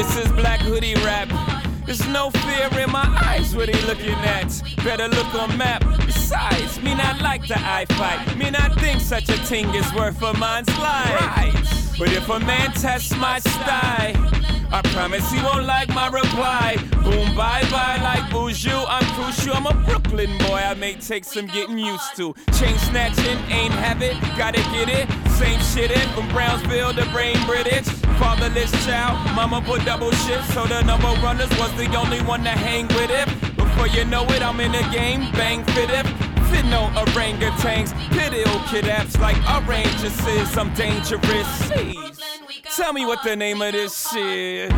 This is Black Hoodie rap. There's no fear in my eyes, what they looking at? Better look on map. Besides, me not like the eye fight. Me not think such a thing is worth a man's life. Right. But if a man tests my style, I promise he won't like my reply. Boom, bye-bye like Boujou, I'm crucial. I'm a Brooklyn boy, I may take some getting used to. Chain snatching, ain't have it, gotta get it. Same shit in from Brownsville to Brain British. Fatherless child, mama put double shifts, so the number runners was the only one to hang with it. Before you know it, I'm in the game, bang fit it. Fit no orangutans, pit ill kid apps like oranges. I'm dangerous. Jeez. Tell me what the name of this shit.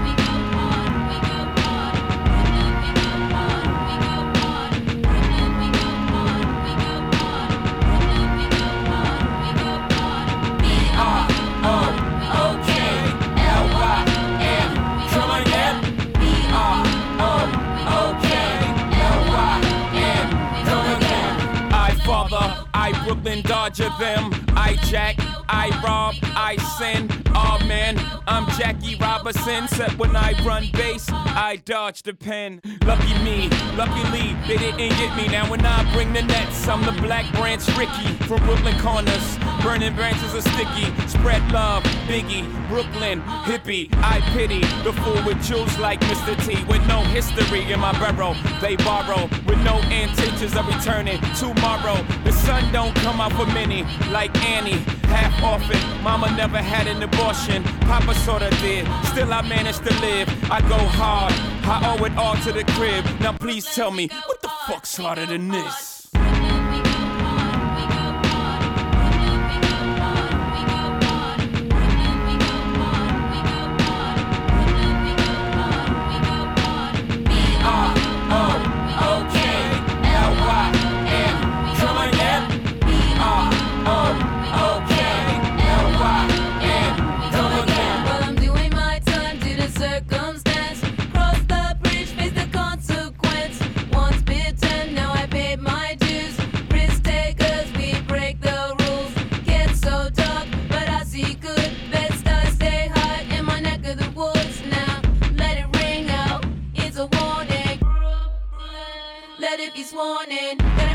I Brooklyn Dodger them. I jack, I rob, I sin. Oh man, I'm Jackie Robinson. Except when I run base, I dodge the pen. Lucky me, luckily they didn't get me. Now when I bring the nets, I'm the Black Branch Ricky from Brooklyn corners. Burning branches are sticky. Spread love, Biggie, Brooklyn, hippie. I pity the fool with jewels like Mr. T. With no history in my barrel, they borrow. With no intentions of returning tomorrow. The sun don't come out for many, like Annie. Half orphan, mama never had an abortion. Papa sorta did, still I managed to live. I go hard, I owe it all to the crib. Now please tell me, what the fuck's harder than this? Let it be sworn in.